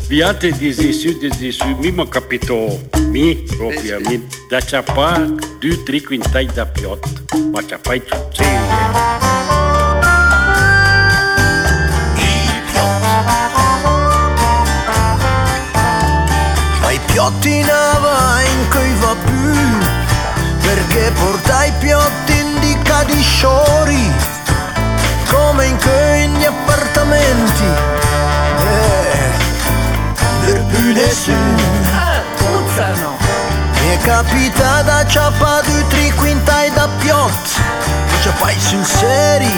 Viate dessus, mi m'ha capito, mi proprio, mi da ciapà 2-3 quintai da piot, ma ciappai ciuccelle. I piotti nava in cui va più, perché porta i piotti indica di sciori, come in quegli appartamenti, per più nessuno. Puzzano. Mi è capitata ciappa 2-3 quintai da piot, ciappai sul seri,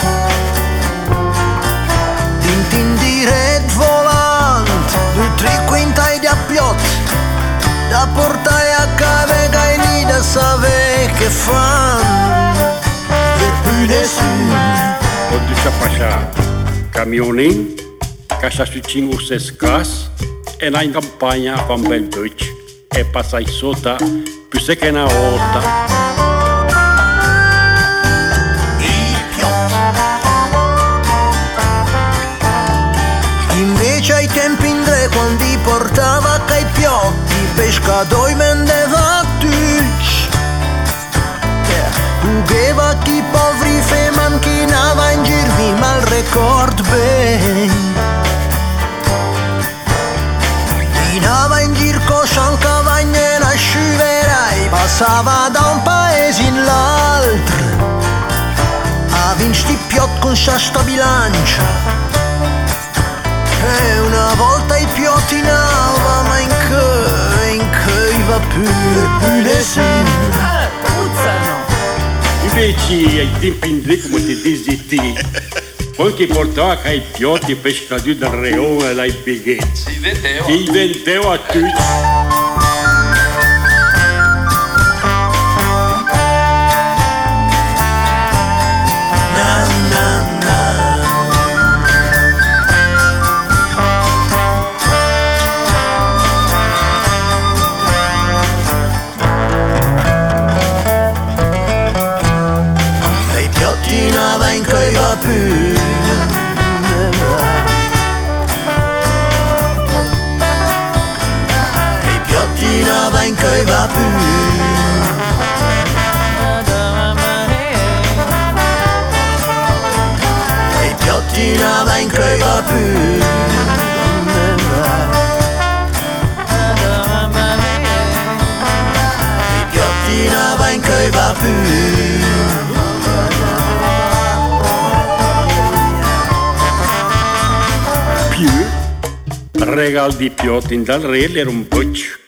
tintin direct volant, 2-3 quintai da piot, da portai a cave che lì da save che fan, per più nessuno. Quando ciapascia camionin, casa su 5-6 cas, e na in campagna fa un bel Deutsch, e passai sotto più che una volta. Invece ai tempi in Gre quando portava cai piotti, pescatoi mendeva tutti, ugeva chi poveri fe manchinava in girvi mal record ben. Dinava in gir coscian cavagne la sciuverai, passava da un paese in l'altro, a vinci piot con sta bilancia. E una volta i piotti nava, ma in che va più nessuno. Puzzano. Invece ai tempi in Gre come ti dici poi che portava ai piotti e pescatori del reone e ai bighetti. Si vendeva a tutti. Nava in cui va più, i piotti nava in cui va più, i piotti nava in cui va più, i piotti nava in cui va più. Più regal di piotti dal re era un boccio.